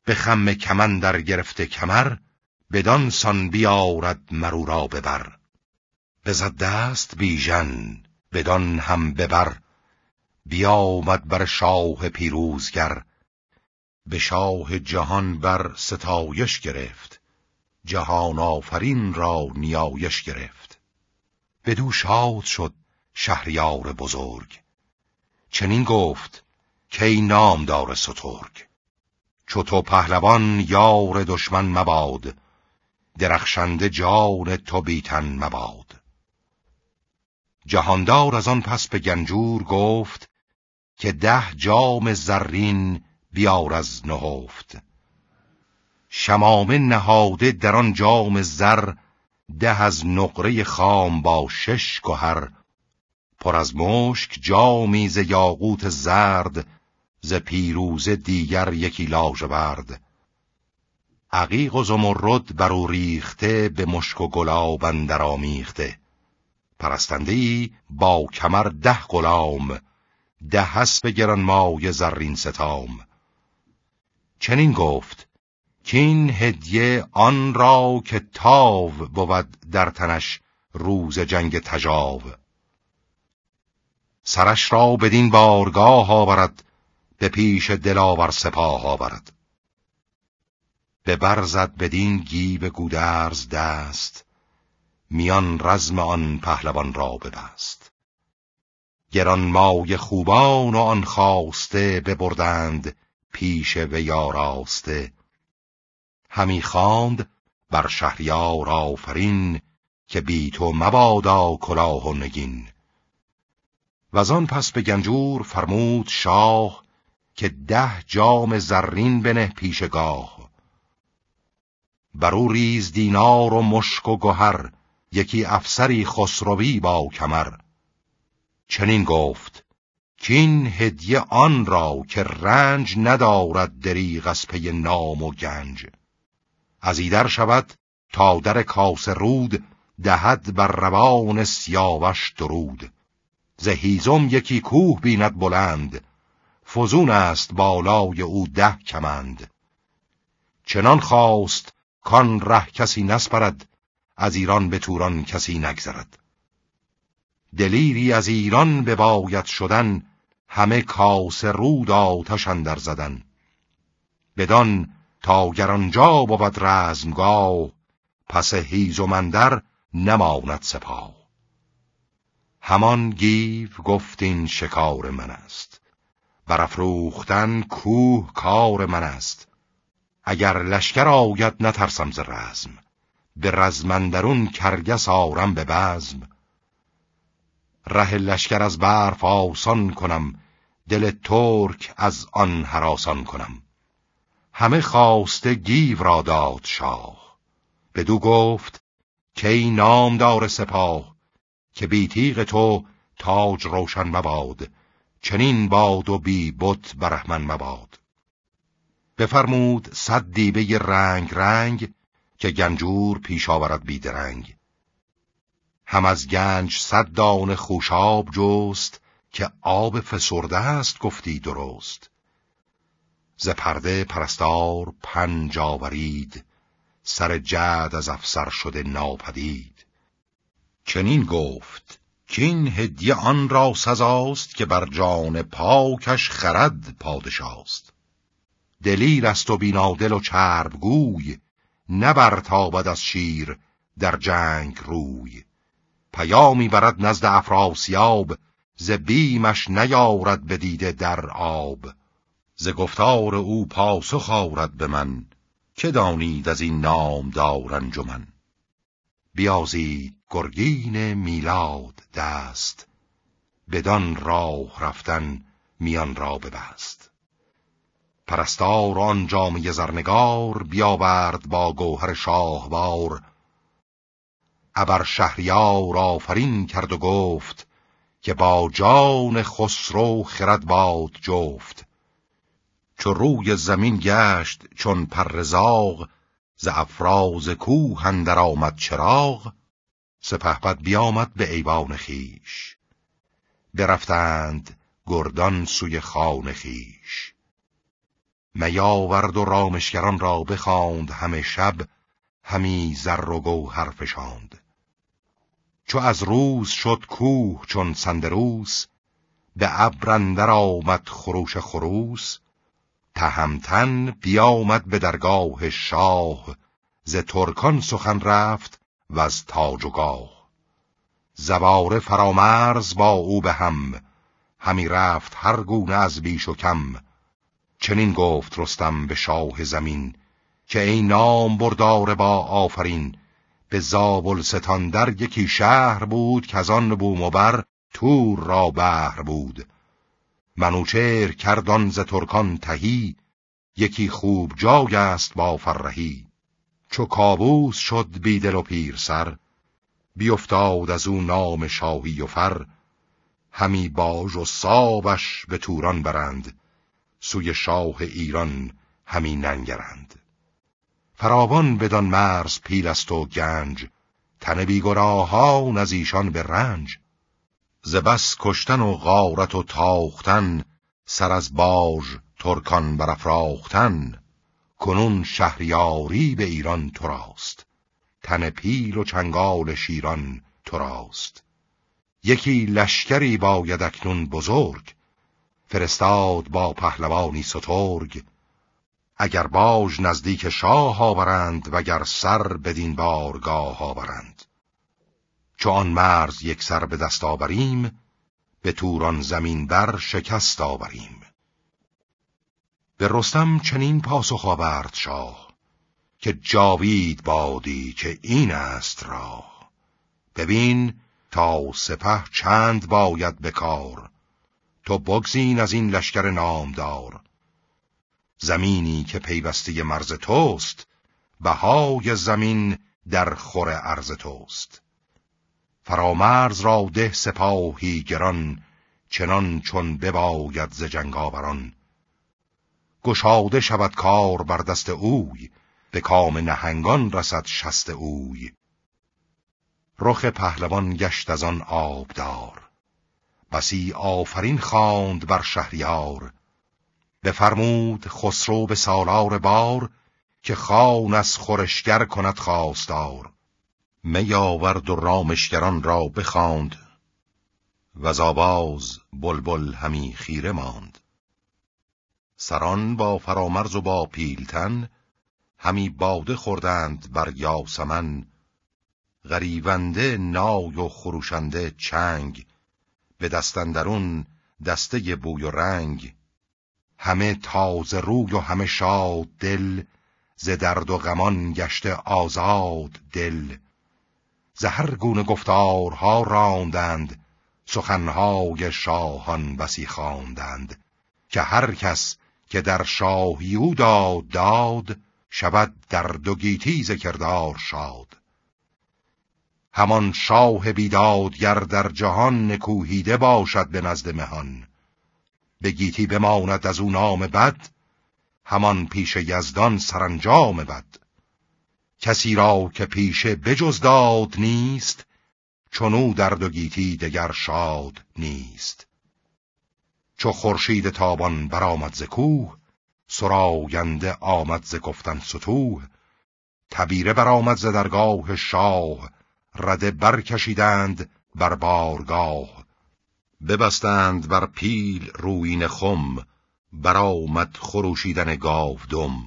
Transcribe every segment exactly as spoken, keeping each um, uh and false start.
به خم کمن در گرفته کمر، بدان سان بیارد مرو را ببر. بزد دست بیژن بدان هم ببر، بیامد بر شاه پیروزگر. به شاه جهان بر ستایش گرفت، جهان آفرین را نیایش گرفت. بدو شاد شد شهریار بزرگ، چنین گفت کی نامدار سترگ. چو تو پهلوان یار دشمن مباد، درخشنده جان تو بیتن مباد. جهاندار از آن پس به گنجور گفت، که ده جام زرین بیار از نهفت. شمامه نهاده در آن جام زر، ده از نقره خام با شش گهر. پر از مشک جامی ز یاقوت زرد، ز پیروزه دیگر یکی لاژورد. عقیق و زمرد بر او ریخته، به مشک و گلاب اندر آمیخته. پرستنده‌ای با کمر ده غلام، ده اسب گرانمایه زرین ستام. چنین گفت کین هدیه آن را که تاو بود در تنش روز جنگ تژاو. سرش را بدین بارگاه آورد، به پیش دلاور سپاه آورد. به برزد بدین گیو گودرز دست، میان رزم آن پهلوان را ببست. گرانمایه خوبان و آن خواسته، ببردند پیش وی آراسته. همی خواند بر شهریار آفرین، که بی تو مبادا کلاه و نگین. وزان پس به گنجور فرمود شاه، که ده جام زرین بنه پیشگاه. بر او ریز دینار و مشک و گهر، یکی افسری خسروی با کمر. چنین گفت کین هدیه آن را، که رنج ندارد دریغ از پی نام و گنج. از ایدر شود تا در کاسه رود، دهد بر روان سیاوش درود. ز هیزم یکی کوه بیند بلند، فزون است بالای او ده کمند. چنان خواست کان ره کسی نسپرد، از ایران به توران کسی نگذرد. دلیری از ایران بباید شدن، همه کاسه رود آتش اندر زدن. بدان تا گرانجا بود رزمگاه، پس هیزم اندر نماند سپاه. همان گیو گفت این شکار من است، برافروختن کوه کار من است. اگر لشکر آید نترسم ز رزم، به رزم اندرون کرگس آرم به بزم. ره لشکر از برف آسان کنم، دل ترک از آن هراسان کنم. همه خواسته گیو را داد شاه، بدو گفت کی نامدار سپاه. که بی تیغ تو تاج روشن مباد، چنین باد و بی بت برهمن مباد. بفرمود صد دیبه رنگ رنگ، که گنجور پیش آورد بی درنگ. هم از گنج صد دانه خوشاب جست، که آب فسرده است گفتی درست. ز پرده پرستار پنج آورید، سر جعد از افسر شده ناپدید. چنین گفت کین هدیه آن را سزاست، که بر جان پاکش خرد پادشاست. دلیر است و بینادل و چربگوی، نبرتابد از شیر در جنگ روی. پیامی برد نزد افراسیاب، ز بیمش نیارد بدیده در آب. ز گفتار او پاسخ آرد به من، که دانید از این نامدار انجمن. بیازید گرگین میلاد دست، بدان راه رفتن میان را ببست. پرستار آن جامه زرنگار، بیاورد با گوهر شاهوار. ابر شهریار آفرین کرد و گفت، که با جان خسرو خرد باد جفت. چو روی زمین گشت چون پر زاغ، ز افراز کوه اندر آمد چراغ. سپهبد بیامد به ایوان خیش، برفتند گردان سوی خان خیش. میاورد و رامشگران را بخواند، همه شب همی زر و گوهر فشاند. چو از روز شد کوه چون سندروس، به ابر اندر آمد خروش خروس. تهمتن بیامد به درگاه شاه، ز ترکان سخن رفت و از تاج و گاه. زباره فرامرز با او به هم، همی رفت هر گونه از بیش و کم. چنین گفت رستم به شاه زمین، که ای نام بردار با آفرین. به زابلستان در یکی شهر بود، که از آن بومبر تور را بهر بود. منوچهر کردان ز ترکان تهی، یکی خوب جای است با فرهی. چو کاووس شد بیدل و پیر سر، بیفتاد از او نام شاهی و فر. همی باژ و ساوش به توران برند، سوی شاه ایران همی ننگرند. فراوان بدان مرز پیل است و گنج، تن بیگناهان از ایشان به رنج. ز بس کشتن و غارت و تاختن، سر از باژ ترکان برافراختن. کنون شهریاری به ایران تو راست، تن پیل و چنگال شیران تو راست. یکی لشکری باید اکنون بزرگ، فرستاد با پهلوانی سترگ. اگر باژ نزدیک شاه آورند، وگر سر بدین بارگاه آورند. چو آن مرز یک سر به دست آوریم، به توران زمین بر شکست آوریم. به رستم چنین پاسخ آورد شاه، که جاوید بادی که این است راه. ببین تا سپه چند باید به کار، تو بگزین از این لشکر نامدار. زمینی که پیوسته مرز توست، بهای زمین در خور ارز توست. فرامرز را ده سپاهی گران، چنان چون بباید ز جنگاوران. گشاده شود کار بر دست اوی، به کام نهنگان رسد شست اوی. رخ پهلوان گشت از آن آبدار، بسی آفرین خواند بر شهریار. بفرمود خسرو به سالار بار، که خان از خورشگر کند خواستار. می آورد و رامشگران را بخواند، وز آواز بلبل همی خیره ماند. سران با فرامرز و با پیلتن، همی باده خوردند بر یاسمن. غریونده نای و خروشنده چنگ، به دست اندرون دسته بوی و رنگ. همه تازه روی و همه شاد دل، ز درد و غمان گشته آزاد دل. ز هر گونه گفتارها راندند، سخنهای شاهان بسی خواندند. که هر کس که در شاهی او داد داد، شود در دو گیتی ز کردار شاد. همان شاه بیدادگر در جهان، نکوهیده باشد به نزد مهان. به گیتی بماند از او نام بد، همان پیش یزدان سرانجام بد. کسی را که پیشه بجز داد نیست، چونو در دو گیتی دگر شاد نیست. چو خورشید تابان برآمد ز کوه، سراینده آمد ز گفتن ستوه. تبیره برآمد ز درگاه شاه، رده برکشیدند بر بارگاه. ببستند بر پیل رویین خم، برآمد خروشیدن گاودم.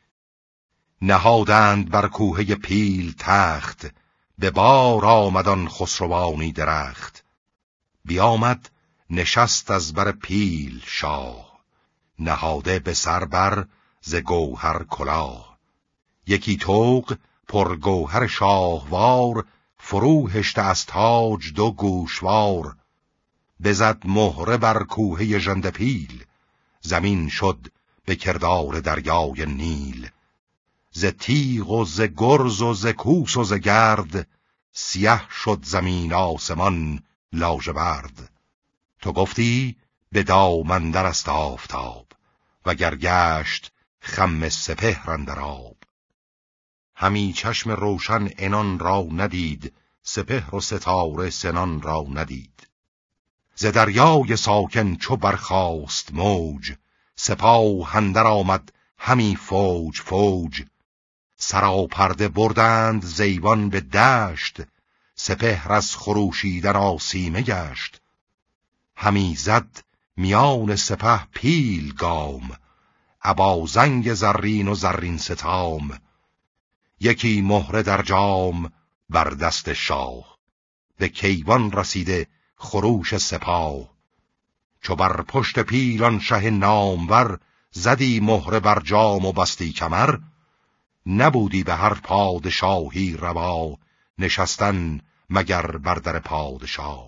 نهادند بر کوهه پیل تخت، به بار آمدان خسروانی درخت. بیامد نشست از بر پیل شاه، نهاده به سر بر ز گوهر کلاه. یکی طوق پر گوهر شاهوار، فرو هشته از تاج دو گوشوار. بزد مهره بر کوهه ژنده پیل، زمین شد به کردار دریای نیل. ز تیغ و ز گرز و ز کوس و ز گرد، سیه شد زمین آسمان لاژورد. تو گفتی به دامن در است آفتاب، وگر گشت خم سپهر اندر آب. همی چشم روشن عنان را ندید، سپهر و ستاره سنان را ندید. ز دریای ساکن چو برخاست موج، سپاه اندر آمد همی فوج فوج. سراپرده بردند زیبان به دشت، سپهر از خروشیدن آسیمه گشت. همی زد میان سپه پیل گام، ابا زنگ زرین و زرین ستام. یکی مهره در جام بر دست شاه، به کیوان رسیده خروش سپاه. چو بر پشت پیلان شه نامور، زدی مهره بر جام و بستی کمر. نبودی به هر پادشاهی روا، نشستن مگر بر در پادشاه.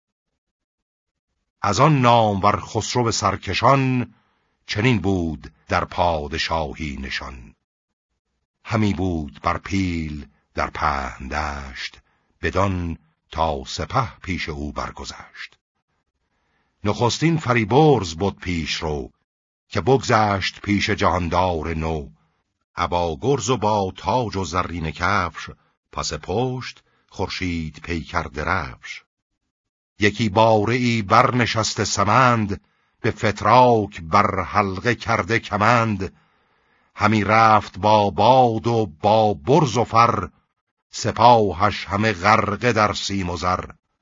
از آن نامور خسرو سرکشان، چنین بود در پادشاهی نشان. همی بود بر پیل در پهن دشت، بدان تا سپه پیش او برگذشت. نخستین فریبرز بود پیش رو، که بگذشت پیش جهاندار نو. ابا گرز و با تاج و زرین کفش، پس پشت خورشید پیکر درفش. یکی باره ای برنشسته سمند، به فتراک بر حلقه کرده کمند. همی رفت با باد و با برز و فر، سپاهش همه غرقه در سیم و زر.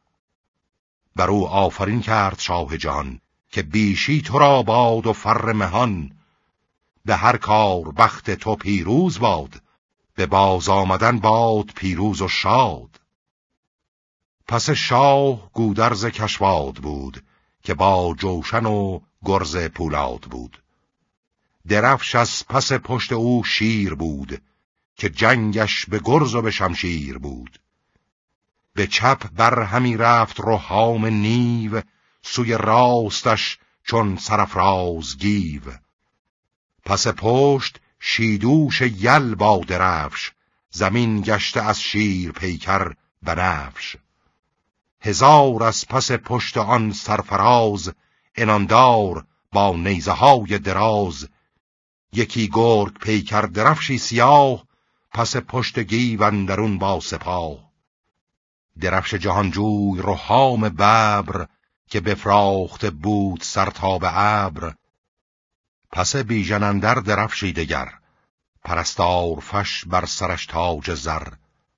بر او آفرین کرد شاه جهان، که بیشی تو را باد و فر مهان. به هر کار بخت تو پیروز باد، به باز آمدن باد پیروز و شاد. پس شاه گودرز کشواد بود، که با جوشن و گرز پولاد بود. درفش از پس پشت او شیر بود، که جنگش به گرز و به شمشیر بود. به چپ بر همی رفت رهام نیو، سوی راستش چون سرافراز گیو. پس پشت شیدوش یل با درفش، زمین گشته از شیر پیکر بنفش. هزار از پس پشت آن سرفراز، اناندار با نیزه های دراز. یکی گرگ پیکر درفشی سیاه، پس پشت گیو اندرون با سپاه. درفش جهانجوی رهام ببر، که بفراخته بود سر تا به ابر. پس بیژن اندر درفشی دگر، پرستار فش بر سرش تاج زر.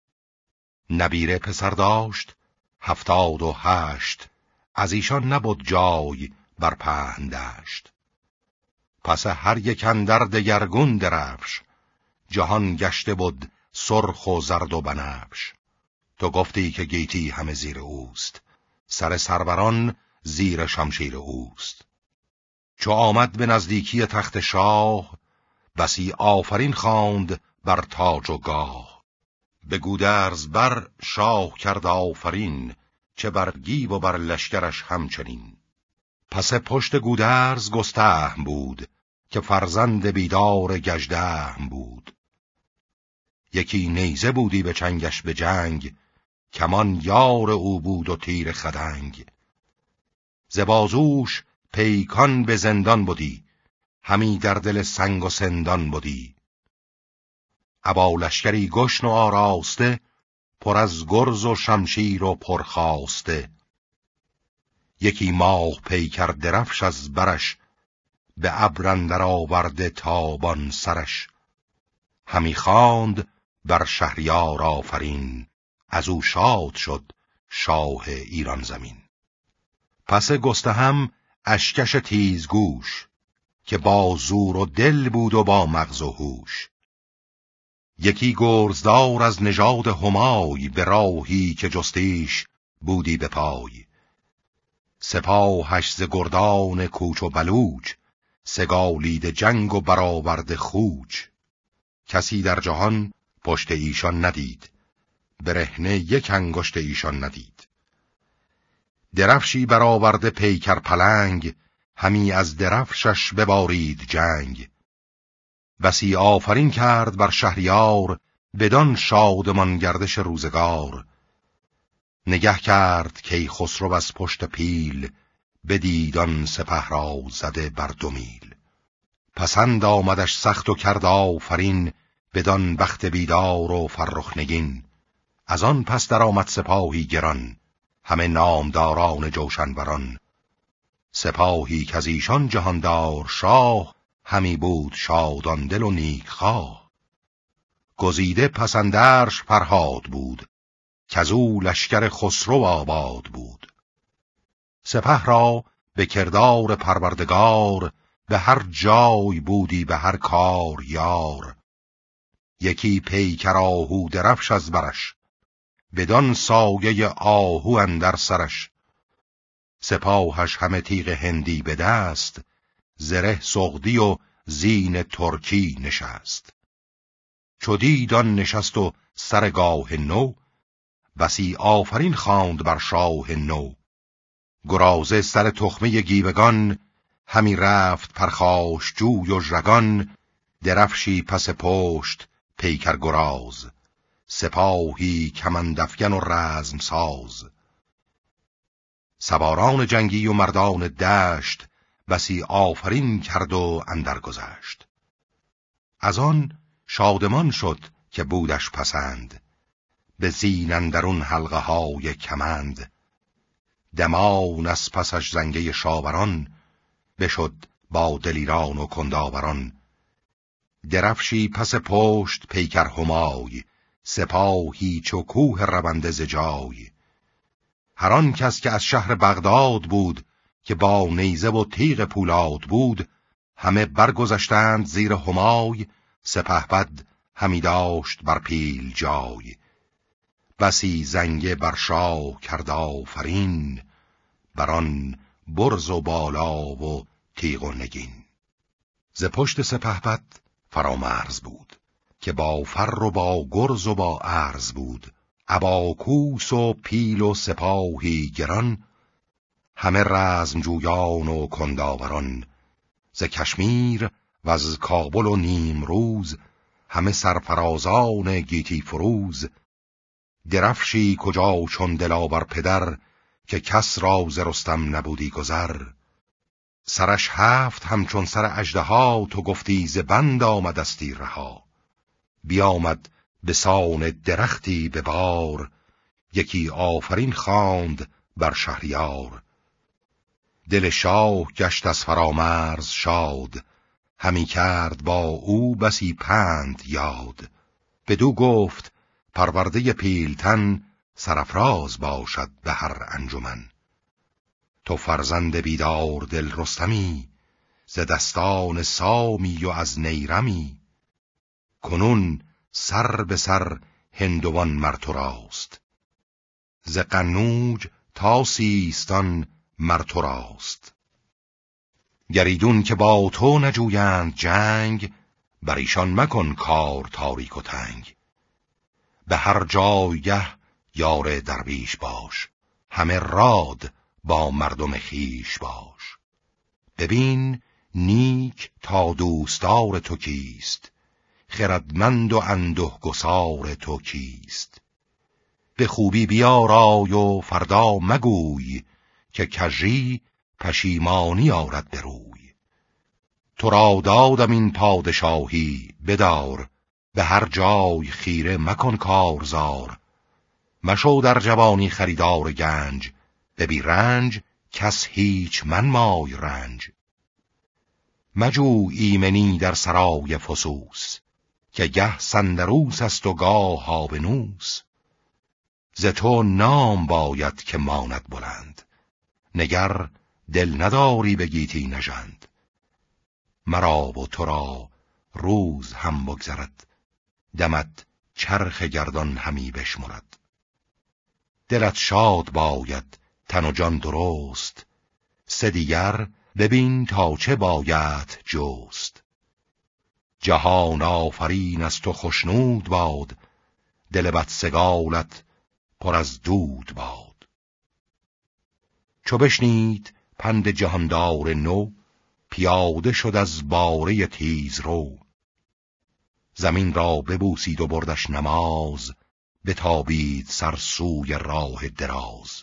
نبیره پسر داشت هفتاد و هشت، از ایشان نبود جای بر پهن دشت. پس هر یک اندر دگرگون درفش، جهان گشته بود سرخ و زرد و بنفش. تو گفتی که گیتی همه زیر اوست، سر سروران زیر شمشیر اوست. چو آمد به نزدیکی تخت شاه، بسی آفرین خواند بر تاج و گاه. به گودرز بر شاه کرد آفرین، چه بر گیو و بر لشکرش همچنین. پس پشت گودرز گستهم بود، که فرزند بیدار گژدهم بود. یکی نیزه بودی به چنگش به جنگ، کمان یار او بود و تیر خدنگ. ز بازوش پیکان به زندان بودی، همی در دل سنگ و سندان بودی. ابا لشکری گشن و آراسته، پر از گرز و شمشیر و پرخاسته. یکی ماه پیکر درفش از برش، به ابر اندر آورده تابان سرش. همی خواند بر شهریار آفرین، از او شاد شد شاه ایران زمین. پس گستهم اشکش تیزگوش، که با زور و دل بود و با مغز و هوش. یکی گرزدار از نژاد همای، به راهی که جستیش بودی به پای. سپاهش ز گردان کوچ و بلوچ، سگالید جنگ و برآورد خوچ. کسی در جهان پشت ایشان ندید، برهنه یک انگشت ایشان ندید. درفشی برآورده پیکر پلنگ، همی از درفشش ببارید جنگ. بسی آفرین کرد بر شهریار، بدان شادمان گردش روزگار. نگه کرد کی خسرو از پشت پیل، بدید آن سپه را زده بر دو میل. پسند آمدش سخت و کرد آفرین، بدان بخت بیدار و فرخ نگین. از آن پس در آمد سپاهی گران، همه نامداران جوشنوران. سپاهی که از ایشان جهاندار شاه، همی بود شادان دل و نیکخواه. گزیده پسندرش فرهاد بود، کزو لشکر خسرو آباد بود. سپه را به کردار پروردگار، به هر جای بودی به هر کار یار. یکی پیکر آهو درفش از برش، بدان سایه آهو اندر سرش. سپاهش همه تیغ هندی به دست، زره سغدی و زین ترکی نشست. چو دید آن نشست و سرگاه نو، بسی آفرین خواند بر شاه نو. گرازه سر تخمه گیوگان، همی رفت پرخاش جوی و ژگان. درفشی پس پشت پیکر گراز، سپاهی کمندافگن و رزم ساز. سواران جنگی و مردان دشت، بسی آفرین کرد و اندر گذشت. از آن شادمان شد که بودش پسند، به زین اندرون حلقه های کمند. دمان از پسش زنگه شاوران، بشد با دلیران و کنداوران. درفشی پس پشت پیکر همای، سپاهی چو کوه رونده ز جای. هر آن کس که از شهر بغداد بود، که با نیزه و تیغ پولاد بود. همه برگذشتند زیر همای، سپهبد همی داشت بر پیل جای. بسی زنگه بر شاه کرد آفرین، بران برز و بالا و تیغ و نگین. ز پشت سپهبد فرامرز بود، که با فر و با گرز و با ارز بود. ابا کوس و پیل و سپاهی گران، همه رزم جویان و کنداوران. ز کشمیر و از کابل و نیمروز، همه سرفرازان گیتی فروز. درفشی کجا چون دلاور پدر، که کس را ز رستم نبودی گذر. سرش هفت همچون سر اژدها، تو گفتی ز بند آمدستی رها. بیامد به سان درختی به بار، یکی آفرین خواند بر شهریار. دل شاه گشت از فرامرز شاد، همی کرد با او بسی پند یاد. بدو گفت پرورده پیلتن، سرافراز باشد به هر انجمن. تو فرزند بیدار دل رستمی، ز دستان سامی و از نیرمی. کنون سر به سر هندوان مر تو راست، ز قنوج تا سیستان مر تو راست. گریدون که با تو نجویند جنگ، بر ایشان مکن کار تاریک و تنگ. به هر جایگه یار درویش باش، همه راد با مردم خیش باش. ببین نیک تا دوستار تو کیست، خردمند و انده گسار تو کیست. به خوبی بیارای و فردا مگوی، که کژی پشیمانی آرد به روی. تو را دادم این پادشاهی بدار، به هر جای خیره مکن کارزار. مشو در جوانی خریدار گنج، به بی رنج کس هیچ منمای رنج. مجو ایمنی در سرای فسوس، که گه سندروس است و گاه هاونوس. ز تو نام باید که ماند بلند، نگر دل نداری به گیتی نژند. مرا و تو را روز هم بگذرد، دمت چرخ گردان همی بشمرد. دلت شاد باید تن و جان درست، سه دیگر ببین تا چه باید جست. جهان آفرین از تو خوشنود باد، دل بدسگالت پر از دود باد. چو بشنید پند جهاندار نو، پیاده شد از باره تیز رو. زمین را ببوسید و بردش نماز، بتابید سر سوی راه دراز.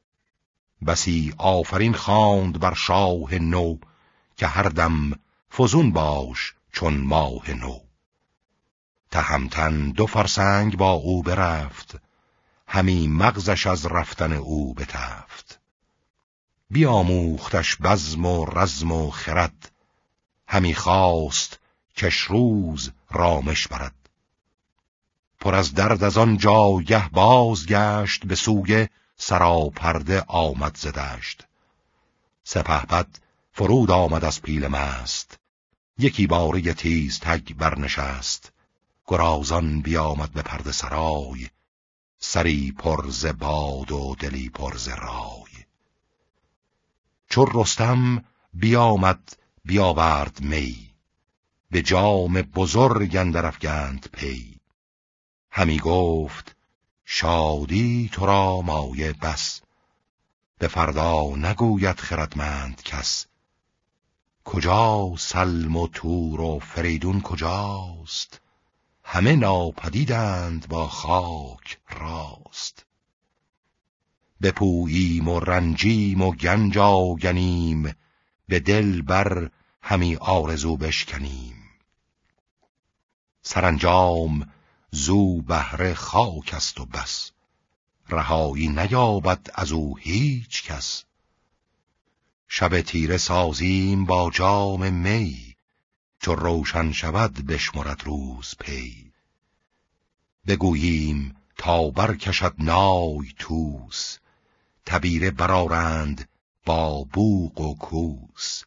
بسی آفرین خواند بر شاه نو، که هر دم فزون باش چون ماه نو. تهمتن دو فرسنگ با او برفت، همی مغزش از رفتن او بتفت. بیاموختش بزم و رزم و خرد، همی خواست کش روز رامش برد. پر از درد از آن جایه بازگشت، به سوی سراپرده آمد ز دشت. سپهبد فرود آمد از پیل مست، یکی باره تیز تگ برنشست. گرازان بیامد به پرده سرای، سری پر ز باد و دلی پر ز رای. چون رستم بیامد بیاورد می، به جام بزرگ اندر افگند پی. همی گفت شادی تو را مایه بس، به فردا نگوید خردمند کس. کجا سلم و تور و فریدون کجاست، همه ناپدیدند با خاک راست. بپوییم و رنجیم و گنج آگنیم، به دل بر همی آرزو بشکنیم. سرانجام زو بهر خاک است و بس، رهایی نیابد از او هیچ کس. شب تیره سازیم با جام می، چو روشن شود بشمرد روز پی. بگوییم تا برکشد نای توس، تبیره برآرند با بوق و کوس.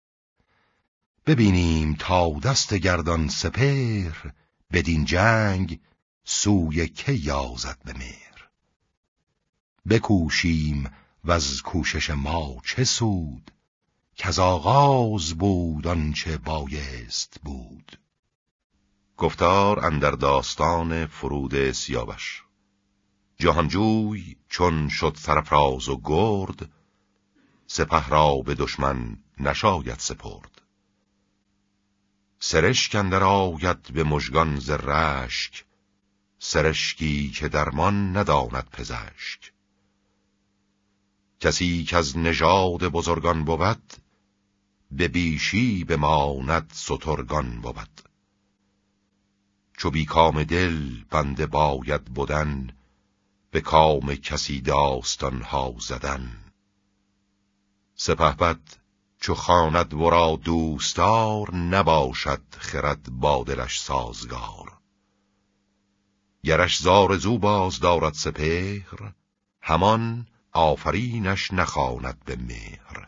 ببینیم تا دست گردان سپهر، بدین جنگ سوی که یازد به مهر. بکوشیم و از کوشش ما چه سود، کز آغاز بود آنچه بایست بود. گفتار اندر داستان فرود سیاوش. جهانجوی چون شد سرفراز و گرد، سپه را به دشمن نشاید سپرد. سرشک اندر آید به مژگان ز رشک، سرشکی که درمان نداند پزشک. کسی که از نژاد بزرگان بود، به بیشی بماند سترگان بود. چو بی کام دل بنده باید بودن، به کام کسی داستان ها زدن. سپهبد چو خواند ورا دوستار، نباشد خرد با دلش سازگار. گرش زآرزو باز دارد سپهر، همان آفرینش نخواند به مهر.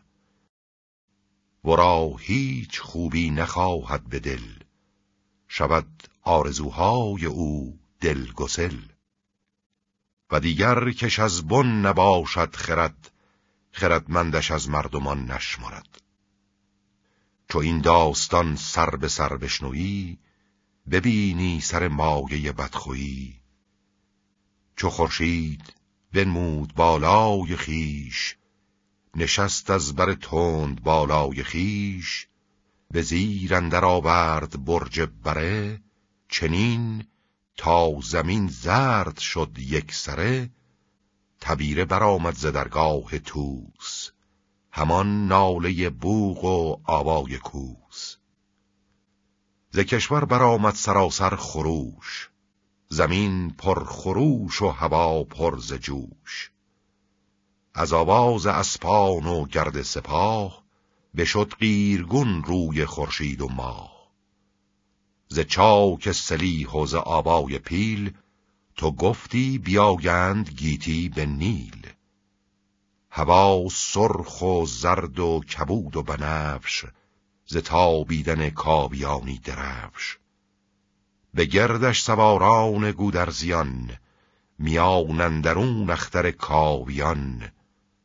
ورا هیچ خوبی نخواهد به دل، شود آرزوهای او دلگسل. و دیگر کش از بن نباشد خرد، خردمندش از مردمان نشمرد. چو این داستان سر به سر بشنوی، ببینی سر مایه بدخویی. چو خورشید بنمود بالای خیش، نشست از بر تند بالای خیش. به زیر اندر آورد برج بره، چنین تا زمین زرد شد یک سره. تبیره برآمد ز درگاه توس، همان ناله بوق و آوای کوس. ز کشور برآمد سراسر خروش، زمین پر خروش و هوا پر ز جوش. از آواز اسپان و گرد سپاه، بشد قیرگون روی خورشید و ماه. ز چاک سلیح و ز آوای پیل، تو گفتی بیایند گیتی به نیل. هوا سرخ و زرد و کبود و بنفش، ز تابیدن کاویانی درفش. به گردش سواران گودرزیان، میان اندرون اختر کاویان.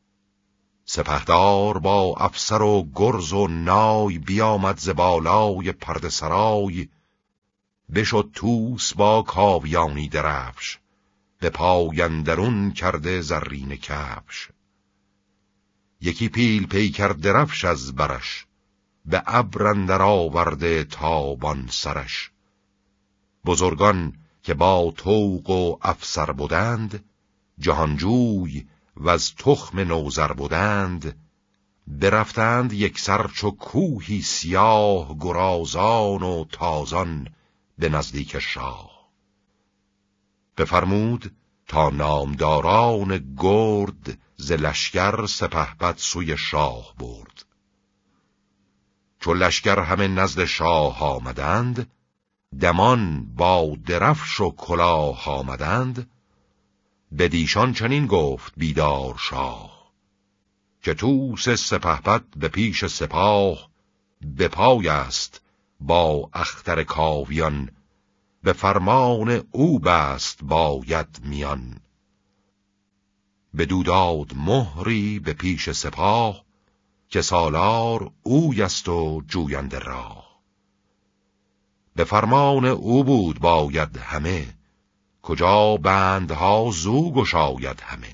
سپهدار با افسر و گرز و نای، بیامد ز بالای پرده سرای. بشد توس با کاویانی درفش، به پای اندرون کرده زرین کفش. یکی پیل پیکر درفش از برش، به ابر اندر آورده تابان سرش. بزرگان که با طوق و افسر بودند، جهانجوی و از تخم نوذر بودند. برفتند یک سر چو کوهی سیاه، گرازان و تازان به نزدیک شاه. بفرمود تا نامداران گرد ز لشکر سپهبد سوی شاه برد. چو لشکر همه نزد شاه آمدند، دمان با درفش و کلاه آمدند. بدیشان چنین گفت بیدار شاه، که طوس سپهبد به پیش سپاه، به پای است با اختر کاویان، به فرمان او بست باید میان. بدو داد مهری به پیش سپاه، که سالار اوی است و جوینده راه. به فرمان او بود باید همه، کجا بندها زو گشاید همه.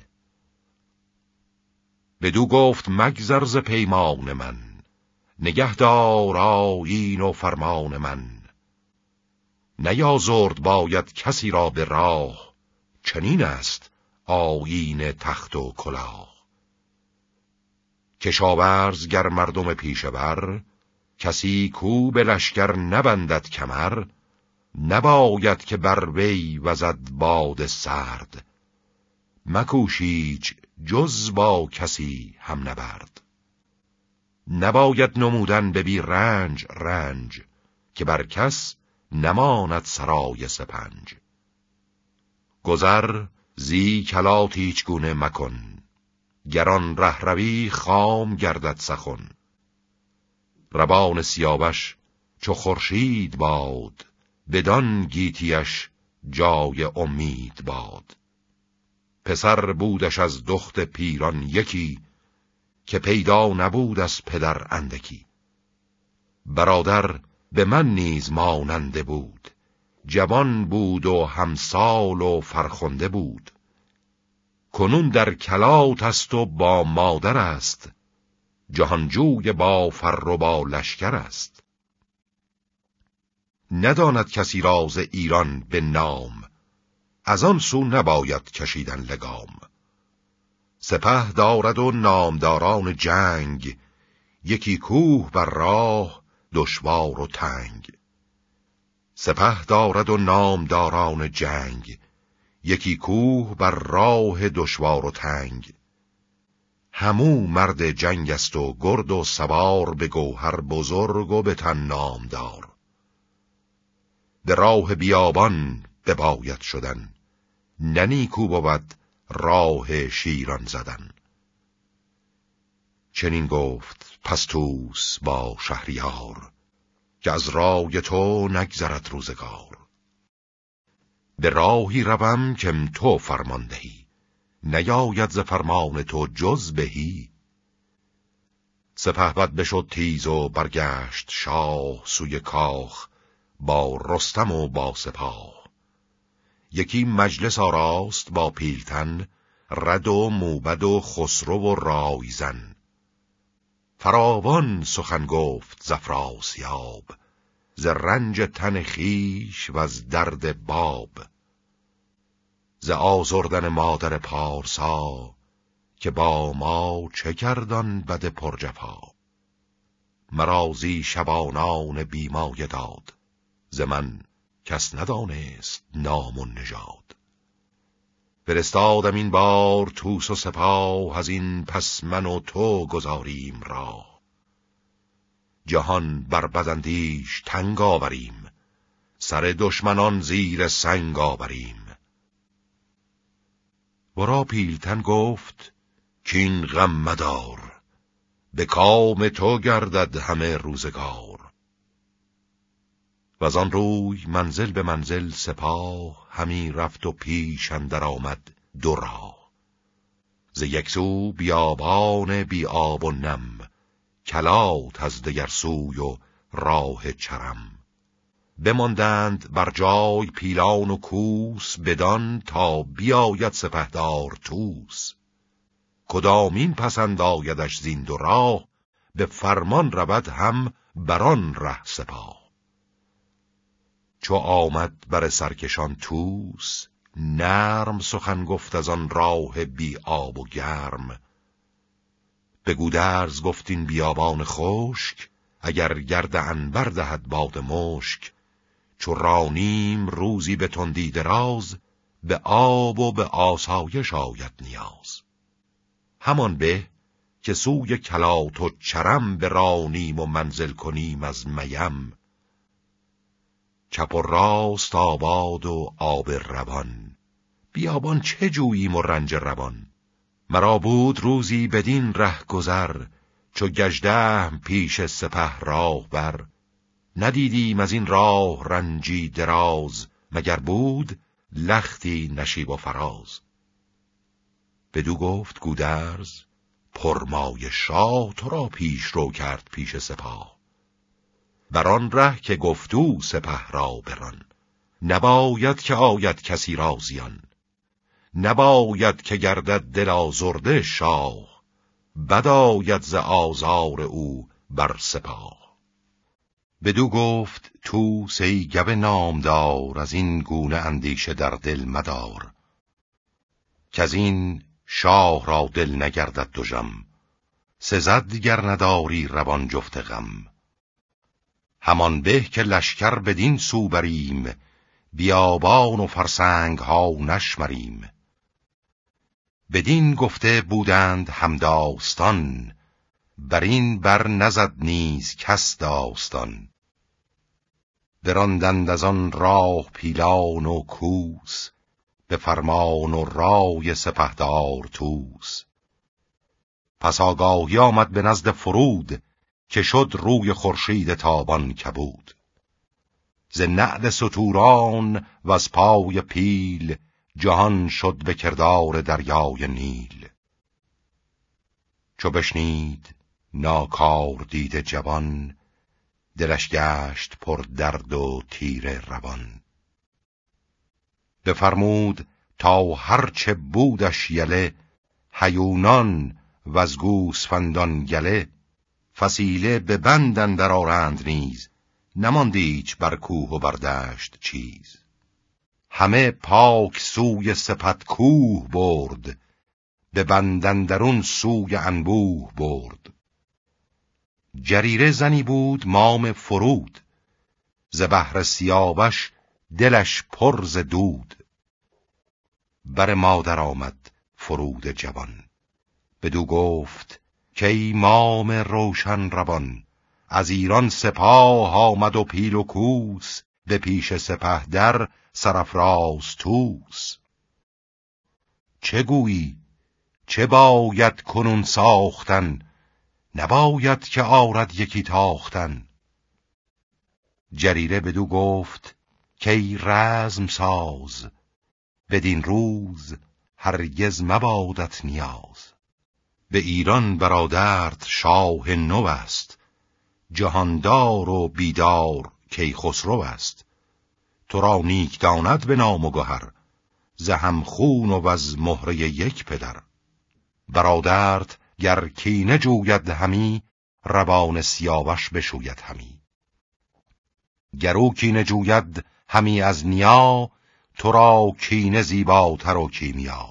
بدو گفت مگذر ز پیمان من، نگهدار آیین و فرمان من. نیازرد باید کسی را به راه، چنین است آیین تخت و کلاه. کشاورز گر مردم پیشه بر، کسی کو به لشکر نبندد کمر. نباید که بر وی وزد باد سرد، مکوشیچ جز با کسی هم نبرد. نباید نمودن به بی رنج رنج، که بر کس نماند سرای سپنج. گذر زی کلات هیچ گونه مکن، گران ره روی خام گردد سخن. ربان سیاوش چو خورشید باد، بدان گیتیش جای امید باد. پسر بودش از دخت پیران یکی، که پیدا نبود از پدر اندکی. برادر به من نیز ماننده بود، جوان بود و همسال و فرخنده بود. کنون در کلات است و با مادر است، جهانجوی با فر و با لشکر است. نداند کسی راز ایران به نام، از آن سو نباید کشیدن لگام. سپه دارد و نامداران جنگ، یکی کوه بر راه دشوار و تنگ. سپه دارد و نامداران جنگ، یکی کوه بر راه دشوار و تنگ. همو مرد جنگ است و گرد و سوار، به گوهر بزرگ و به تن نامدار. به راه بیابان بباید شدن، نه نیکو بود راه شیران زدن. چنین گفت پس طوس با شهریار، که از رای تو نگذرد روزگار. به راهی روم کم تو فرمان دهی، نیاید ز فرمان تو جز بهی. سپهبد بشد تیز و برگشت شاه، سوی کاخ با رستم و با سپاه. یکی مجلس آراست با پیلتن، رد و موبد و خسرو و رایزن. فراوان سخن گفت ز افراسیاب، ز رنج تن خویش و از درد باب. ز آزردن مادر پارسا، که با ما چه کردان بد پرجفا. مرازی شبانان بیمایه داد، ز من کس ندانست نام و نژاد. فرستادم این بار طوس و سپاه، از این پس من و تو گذاریم راه. جهان بر بداندیش تنگ آوریم، سر دشمنان زیر سنگ آوریم. ورا پیلتن گفت کین غم مدار، به کام تو گردد همه روزگار. و از آن روی منزل به منزل سپاه، همی رفت و پیش اندر آمد دو راه. ز یک سو بیابان بی آب و نم، کلات از دگر سوی و راه چرم. بماندند بر جای پیلان و کوس، بدان تا بیاید سپهدار طوس. کدامین پسند آیدش زین دو راه، به فرمان رود هم بران ره سپاه. چو آمد بر سرکشان طوس، نرم سخن گفت از آن راه بی آب و گرم. به گودرز گفتین بیابان خشک، اگر گرد عنبر دهد باد مشک. چو رانیم روزی به تندی دراز، به آب و به آسایش آید نیاز. همان به که سوی کلات و چرم برانیم و منزل کنیم از میم. چپ و راست آباد و آب روان، بیابان چه جوییم و رنج روان. مرا بود روزی بدین ره گذر، چو گژدهم پیش سپه راه بر. ندیدیم از این راه رنجی دراز، مگر بود لختی نشیب و فراز. بدو گفت گودرز پرمای شاه، تو را پیش رو کرد پیش سپاه. بران ره که گفتو سپه را بران، نباید که آید کسی را زیان. نباید که گردد دل آزرده شاه، بد آید ز آزار او بر سپاه. بدو گفت طوس ای گو نامدار، از این گونه اندیشه در دل مدار. کز این شاه را دل نگردد دژم، سزد گر نداری روان جفت غم. همان به که لشکر بدین سو بریم، بیابان و فرسنگ ها نشمریم. بدین گفته بودند همداستان، بر این بر نزد نیز کس داستان. براندند از آن راه پیلان و کوس، به فرمان و رای سپهدار طوس. پس آگاهی آمد به نزد فرود، که شد روی خورشید تابان کبود. ز نعل ستوران و از پای پیل، جهان شد به کردار دریای نیل. چو بشنید ناکار دید جوان، دلش گشت پر درد و تیر روان. بفرمود تا هرچه بودش یله، هیونان و از گوسفندان گله. فسیله به بند اندر آرند نیز، نماند ایچ بر کوه و بر دشت چیز. همه پاک سوی سپت کوه برد، به بند اندرون سوی انبوه برد. جریره زنی بود مام فرود، ز بهر سیاوش دلش پر ز دود. بر مادر آمد فرود جوان، بدو گفت که ای مام روشن روان. از ایران سپاه آمد و پیل و کوس، به پیش سپه در سرافراز طوس. چه گویی چه باید کنون ساختن، نباید که آرد یکی تاختن. جریره بدو گفت که ای رزم ساز، بدین روز هرگز مبادت نیاز. به ایران برادرت شاه نو است، جهاندار و بیدار کیخسرو است. تو را نیک داند به نام و گهر، ز هم خون و از مهره یک پدر. برادرت گر کینه جوید همی، روان سیاوش بشوید همی. گر او کینه جوید همی از نیا، تو را کینه زیباتر و کیمیا.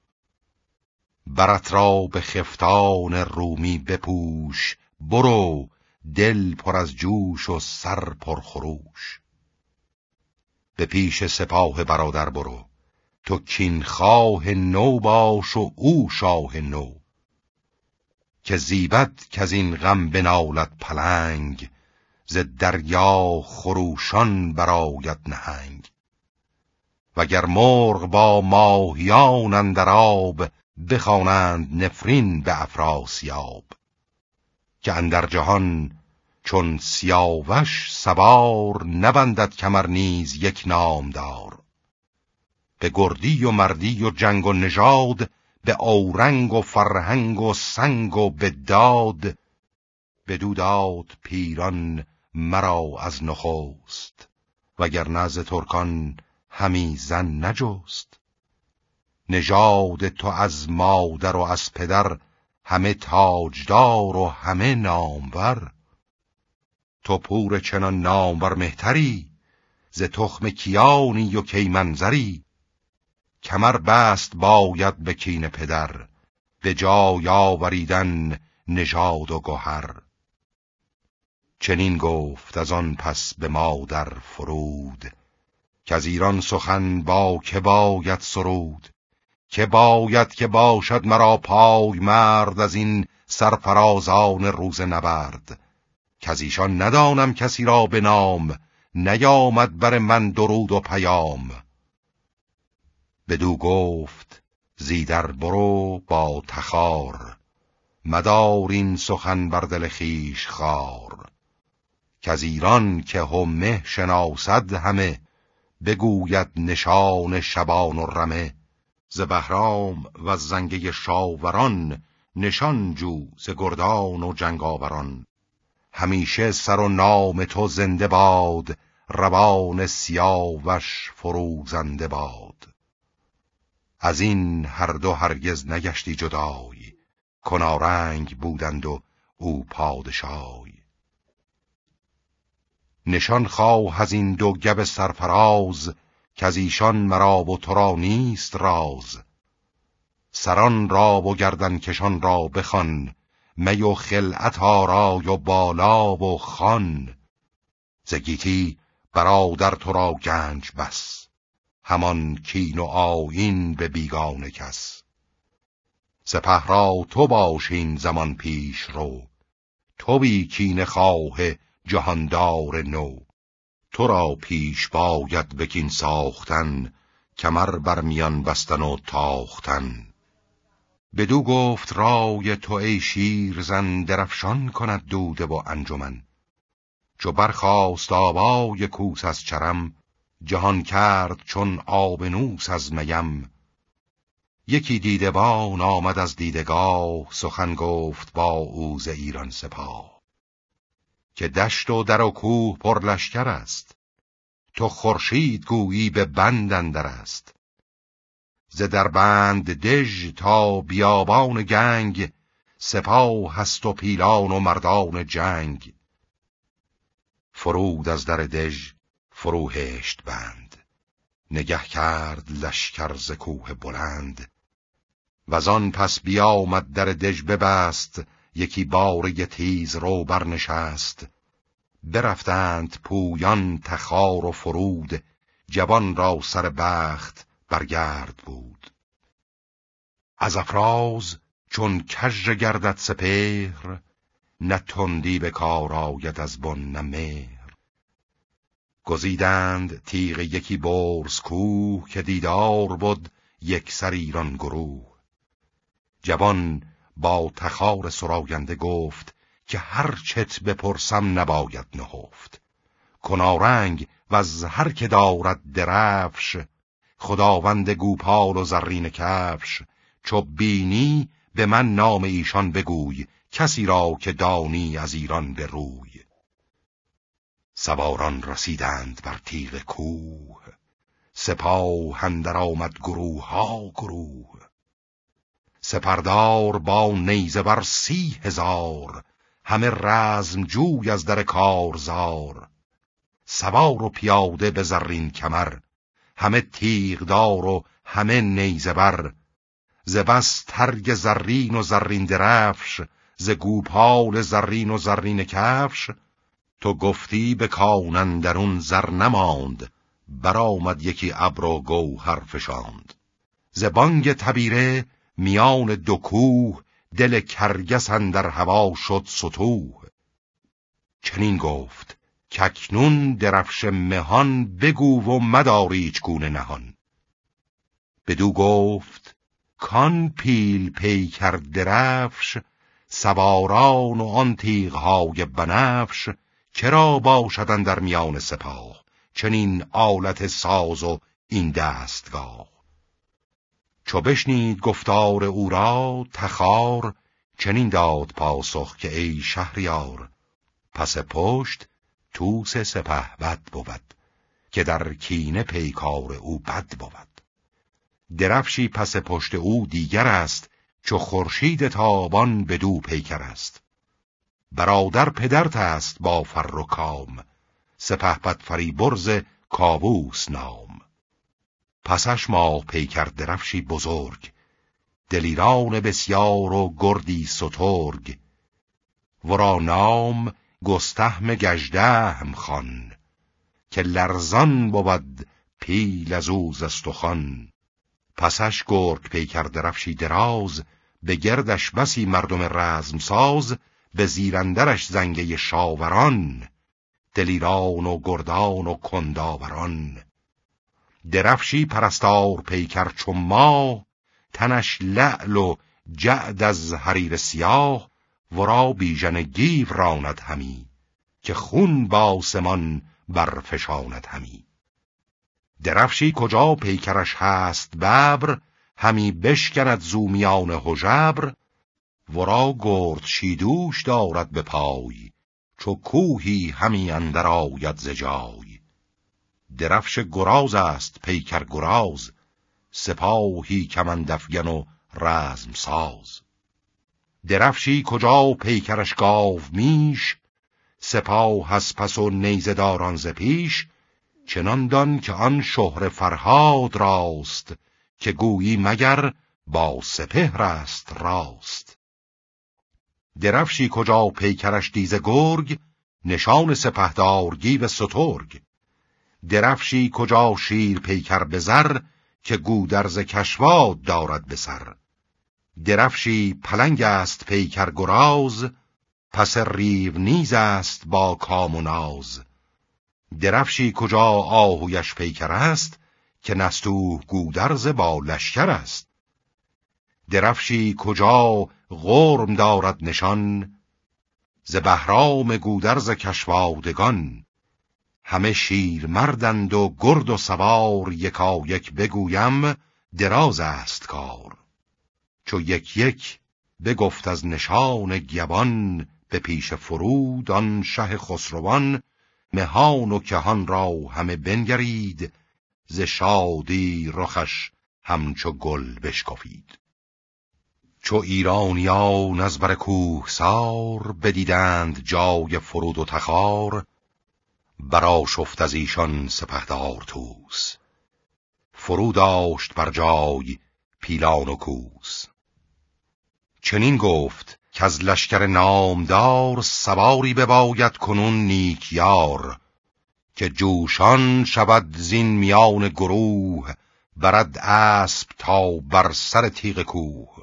برت را به خفتان رومی بپوش، برو دل پر از جوش و سر پر خروش. به پیش سپاه برادر برو، تو کین خواه نو باش و او شاه نو. که زیبد که از این غم بنالد پلنگ، ز دریا خروشان برآید نهنگ. وگر مرغ با ماهیان اندر آب، بخوانند نفرین به افراسیاب. که اندر جهان چون سیاوش سوار، نبندد کمر نیز یک نامدار. به گردی و مردی و جنگ و نژاد، به اورنگ و فرهنگ و سنگ و به داد. بدو داد پیران مرا از نخست، وگر نز ترکان همی زن نجست. نژاد تو از مادر و از پدر، همه تاجدار و همه نامور. تو پور چنان نامور مهتری، ز تخم کیانی و کیمنظری. کمر بست باید به کین پدر، به جای آوریدن نژاد و گهر. چنین گفت از آن پس به مادر فرود، که از ایران سخن با که باید سرود، که باید که باشد مرا پای مرد از این سرفرازان روز نبرد، که از ایشان ندانم کسی را به نام، نیامد بر من درود و پیام. بدو گفت زیدر برو با تخار، مدار این سخن بر دل خویش خار، که از ایران که همه شناسد همه، بگوید نشان شبان و رمه. ز بهرام و زنگه شاوران، نشان جو ز گردان و جنگاوران. همیشه سر و نام تو زنده باد، روان سیاوش فروزنده باد. از این هر دو هرگز نگشتی جدای، کنارنگ بودند و او پادشای. نشان خواه از این دو گب سرفراز، که از ایشان مرا و تو را نیست راز. سران را و گردن کشان را بخوان، می و خلعت آرای و بالا و خان. ز گیتی برادر تو را گنج بس، همان کین و آیین به بیگانه کس. سپه را تو باش این زمان پیش رو، تو بی کینه خواه جهاندار نو. تو را پیش باید به کین ساختن، کمر بر میان بستن و تاختن. بدو گفت رای تو ای شیرزن، درفشان کند دوده و انجمن. چو برخاست آوای کوس از چرم، جهان کرد چون آبنوس از میم. یکی دیدبان آمد از دیدگاه، سخن گفت با او ز ایران سپاه. که دشت و در و کوه پر لشکر است، تو خورشید گویی به بند اندر است. ز دربند دژ تا بیابان گنگ، سپاه هست و پیلان و مردان جنگ. فرود از در دژ فروهشت بند، نگه کرد لشکر ز کوه بلند. وزان پس بیامد در دژ ببست، یکی باره تیز رو برنشست. برفتند پویان تخار و فرود، جوان را سر بخت برگرد بود. از افراز چون کژ گردد سپهر، نه تندی به کار آید از بن نه مهر. گزیدند تیغ یکی برز کوه، که دیدار بود یک سر ایران گروه. جوان با تخار سراینده گفت، که هر چت بپرسم نباید نهفت. کنارنگ و از هر که دارد درفش، خداوند گوپال و زرین کفش. چو بینی به من نام ایشان بگوی، کسی را که دانی از ایران به روی. سواران رسیدند بر تیغ کوه، سپاه اندر آمد گروه ها گروه. سپردار با نیزه بر سی هزار، همه رزم جوی از در کارزار. سوار و پیاده به زرین کمر، همه تیغدار و همه نیزه بر. ز بس ترگ زرین و زرین درفش، ز گوپال زرین و زرین کفش. تو گفتی به کان اندرون زر نماند، برآمد یکی ابر و گوهر فشاند. ز بانگ تبیره میان دو کوه، دل کرگس اندر هوا شد ستوه. چنین گفت کاکنون درفش مهان، بگو و مدار ایچ گونه نهان. بدو گفت کان پیل پیکر درفش، سواران و آن تیغهای بنفش. چرا باشدن در میان سپاه، چنین آلت ساز و این دستگاه. چو بشنید گفتار او را تخار، چنین داد پاسخ که ای شهریار. پس پشت توس سپهبد بود، که در کینه پیکار او بد بود. درفشی پس پشت او دیگر است، چو خورشید تابان بدو پیکر است. برادر پدرت است با فر و کام، سپهبد فریبرز کاووس نام. پسش ماه پیکر درفشی بزرگ، دلیران بسیار و گردی سترگ. ورا نام گستهم گژدهم خوان، که لرزان بود پیل از او ز استخوان. پسش گرگ پیکر درفشی دراز، به گردش بسی مردم رزم ساز. به زیرندرش زنگه شاوران، دلیران و گردان و کنداوران. درفشی پرستار پیکر چو ماه، تنش لعل و جعد از حریر سیاه. ورا بیژن گیو راند همی، که خون با آسمان برفشاند همی. درفشی کجا پیکرش هست ببر، همی بشکند زومیان هژبر. ورا گرد شیدوش دارد به پای، چو کوهی همی اندر آید ز جای. درفش گراز است پیکر گراز، سپاهی کمندافگن و رزم ساز. درفشی کجا پیکرش گاو میش، سپاه از پس و نیزه داران ز پیش. چنان دان که آن شهر فرهاد راست، که گویی مگر با سپهر است راست. درفشی کجا پیکرش دیز گرگ، نشان سپهدار گیو سترگ. درفشی کجا شیر پیکر به زر، که گودرز کشواد دارد به سر. درفشی پلنگ است پیکر گراز، پس ریو نیز است با کام و ناز. درفشی کجا آهویش پیکر است، که نستوه گودرز با لشکر است. درفشی کجا غرم دارد نشان، ز بهرام گودرز کشوادگان. همه شیر مردند و گرد و سوار، یکا یک بگویم دراز است کار. چو یک یک بگفت از نشان گیوان، به پیش فرود آن شه خسروان. مهان و کهان را همه بنگرید، ز شادی رخش همچو گل بشکفید. چو ایرانیان از بر کوهسار، بدیدند جای فرود و تخار. برآشفت از ایشان سپهدار طوس، فرود داشت بر جای پیلان و کوس. چنین گفت که از لشکر نامدار، سواری بباید کنون نیک یار. که جوشان شود زین میان گروه، برد اسب تا بر سر تیغ کوه.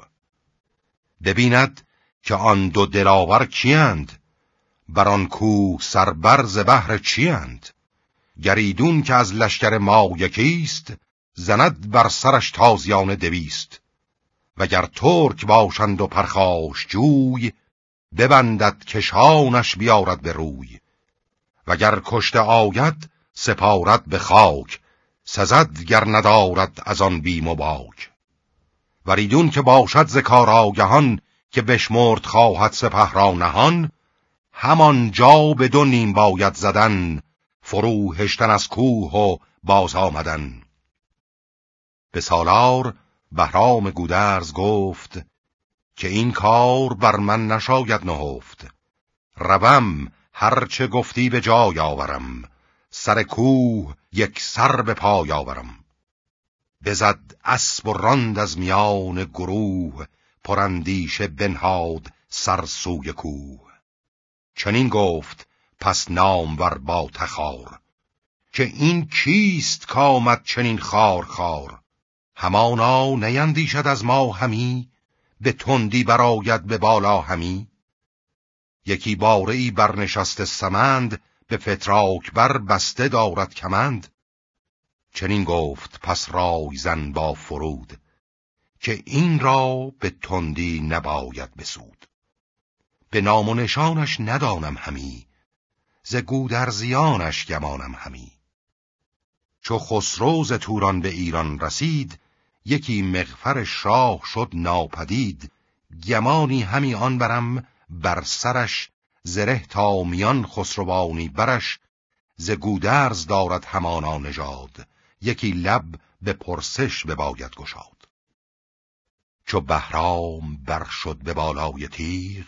ببیند که آن دو دلاور کیند، بر آن کوه سربر ز بهر چیند. گریدون که از لشکر ما یکیست، زند بر سرش تازیان دویست. وگر ترک باشند و پرخاش جوی، ببندد کشانش بیارد به روی. وگر کشته آید سپارد به خاک، سزد گر ندارد از آن بیم و باک. وریدون که باشد ز کار آگهان، که بشمرد خواهد سپه را نهان. همان جا به دو نیم باید زدن، فرو هشتن از کوه و باز آمدن. به سالار بهرام گودرز گفت، که این کار بر من نشاید نهفت. روم هرچه گفتی به جای آورم، سر کوه یک سر به پای آورم. بزد اسب و راند از میان گروه، پراندیشه بنهاد سر سوی کوه. چنین گفت پس نامور با تخار، که این کیست کامد چنین خار خار. همانا نیندیشد از ما همی، به تندی براید به بالا همی. یکی باره ای برنشسته سمند، به فتراک بر بسته دارد کمند. چنین گفت پس رای زن با فرود، که این را به تندی نباید بسود. به نام و نشانش ندانم همی، ز گودرزیانش گمانم همی. چو خسرو ز توران به ایران رسید، یکی مغفر شاه شد ناپدید. گمانی همی آن برم بر سرش، زره تا میان خسروانی برش. ز گودرز دارد همانا نژاد، یکی لب به پرسش بباید گشاد. چو بهرام بر شد به بالای تیغ،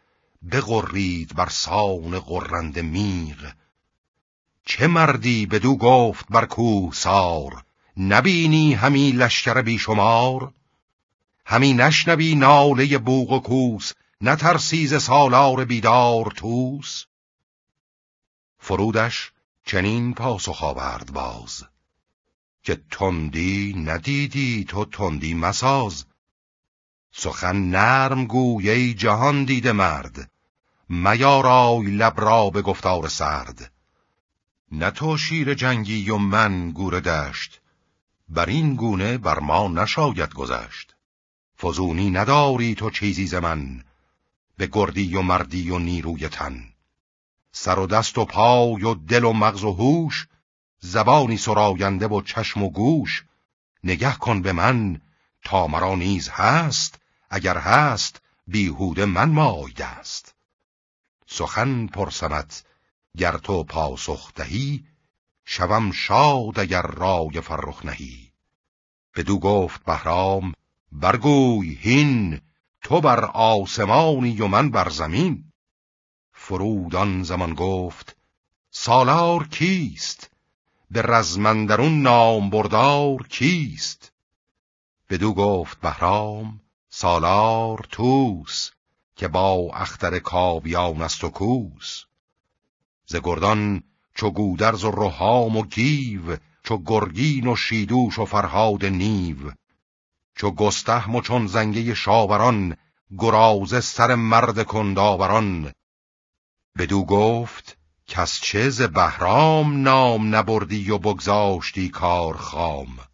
بغرید بر سان غرنده میغ. چه مردی بدو گفت بر کوه سار، نبینی همی لشکر بیشمار. همی نشنوی ناله بوق و کوس، نترسی ز سالار بیدار طوس. فرودش چنین پاسخ آورد باز، که تندی ندیدی تو تندی مساز. سخن نرم گوی ای جهان دیده مرد، میارای لب را به گفتار سرد. نه تو شیر جنگی و من گور دشت، بر این گونه بر ما نشاید گذشت. فزونی نداری تو چیزی ز من، به گردی و مردی و نیروی تن. سر و دست و پای و دل و مغز و هوش، زبانی سراینده و چشم و گوش. نگه کن به من تا مرا نیز هست، اگر هست بیهوده من مای دست. سخن پرسمت گر تو پاسخ دهی، شوم شاد اگر رای فرخ نهی. بدو گفت بهرام برگوی هین، تو بر آسمانی و من بر زمین. فرود آن زمان گفت سالار کیست، به رزم اندرون نام بردار کیست. بدو گفت بهرام سالار توس، که با اختر کاویان است و کوس. ز گردان چو گودرز و رهام و گیو، چو گرگین و شیدوش و فرهاد نیو. چو گستهم و چون زنگه شاوران، گرازه سر مرد کنداوران. بدو گفت کس چه ز بهرام نام نبردی و بگذاشتی کار خام.